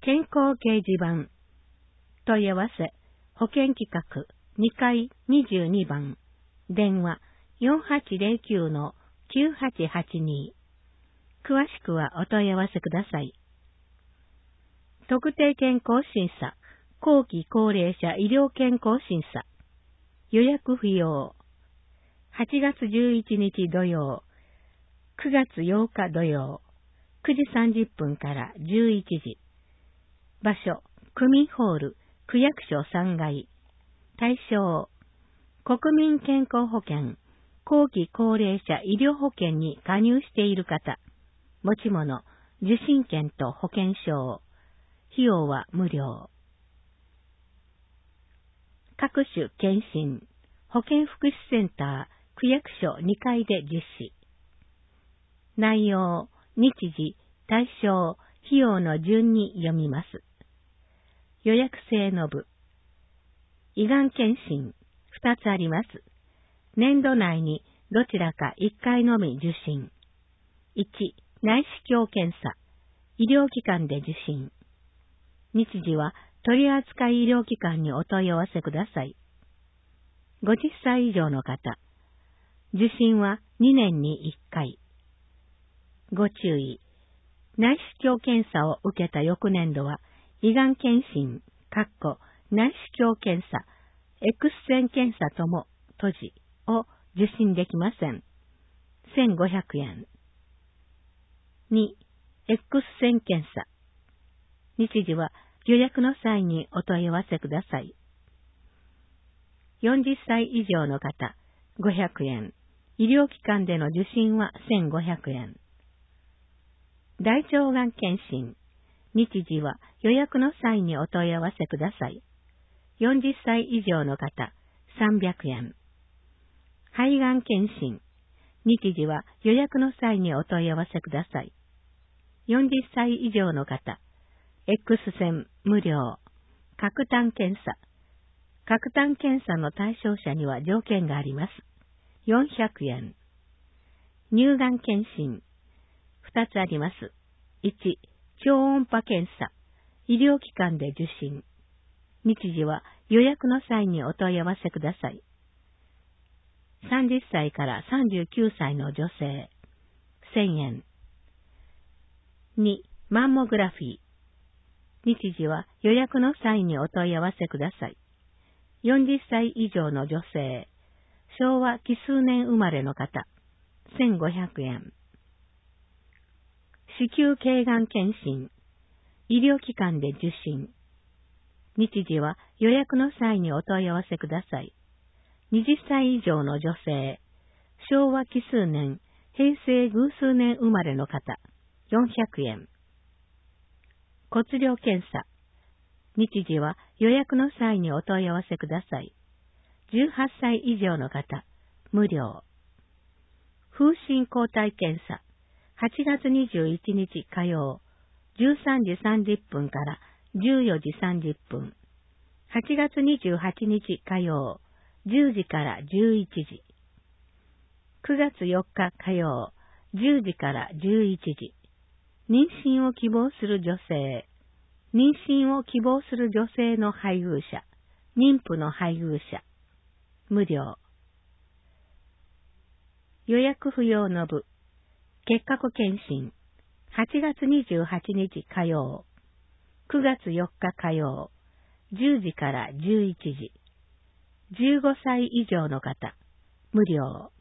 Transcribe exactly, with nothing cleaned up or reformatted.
健康掲示板。問い合わせ、保険企画にかいにじゅうにばん。電話 よんはちゼロきゅう のきゅうはちはちに。詳しくはお問い合わせください。特定健康審査、後期高齢者医療健康審査。予約不要。はちがつじゅういちにち土曜、くがつようか土曜、くじさんじゅっぷんからじゅういちじ。場所、区民ホール、区役所さんがい。対象、国民健康保険、後期高齢者医療保険に加入している方、持ち物、受診券と保険証。費用は無料。各種検診、保健福祉センター、区役所にかいで実施。内容、日時、対象、費用の順に読みます。予約制の部。胃がん検診、ふたつあります。年度内にどちらかいっかいのみ受診。いち、内視鏡検査、医療機関で受診。日時は取扱医療機関にお問い合わせください。ごじゅっさい以上の方、受診はにねんにいっかい。ご注意、内視鏡検査を受けた翌年度は、胃がん検診、かっこ内視鏡検査、X 線検査とも閉じを受診できません。せんごひゃくえん。に、X 線検査。日時は予約の際にお問い合わせください。よんじゅっさい以上の方、ごひゃくえん。医療機関での受診はせんごひゃくえん。大腸がん検診。日時は予約の際にお問い合わせください。よんじゅっさい以上の方、さんびゃくえん。肺がん検診。日時は予約の際にお問い合わせください。よんじゅっさい以上の方、X 線無料。核炭検査。核炭検査の対象者には条件があります。よんひゃくえん。乳がん検診。ふたつあります。いち、超音波検査。医療機関で受診。日時は予約の際にお問い合わせください。さんじゅっさいからさんじゅうきゅうさいの女性。せんえん。に、マンモグラフィー。日時は予約の際にお問い合わせください。よんじゅっさい以上の女性。昭和奇数年生まれの方。せんごひゃくえん。子宮頸がん検診。医療機関で受診。日時は予約の際にお問い合わせください。はたち以上の女性。昭和奇数年、平成偶数年生まれの方。よんひゃくえん。骨量検査。日時は予約の際にお問い合わせください。じゅうはっさい以上の方、無料。風疹抗体検査。はちがつにじゅういちにち火曜、じゅうさんじさんじゅっぷんからじゅうよじさんじゅっぷん。はちがつにじゅうはちにち火曜、じゅうじからじゅういちじ。くがつよっか火曜、じゅうじからじゅういちじ。妊娠を希望する女性。妊娠を希望する女性の配偶者。妊婦の配偶者。無料。予約不要の部。結核検診。はちがつにじゅうはちにち火曜。くがつよっか火曜。じゅうじからじゅういちじ。じゅうごさい以上の方。無料。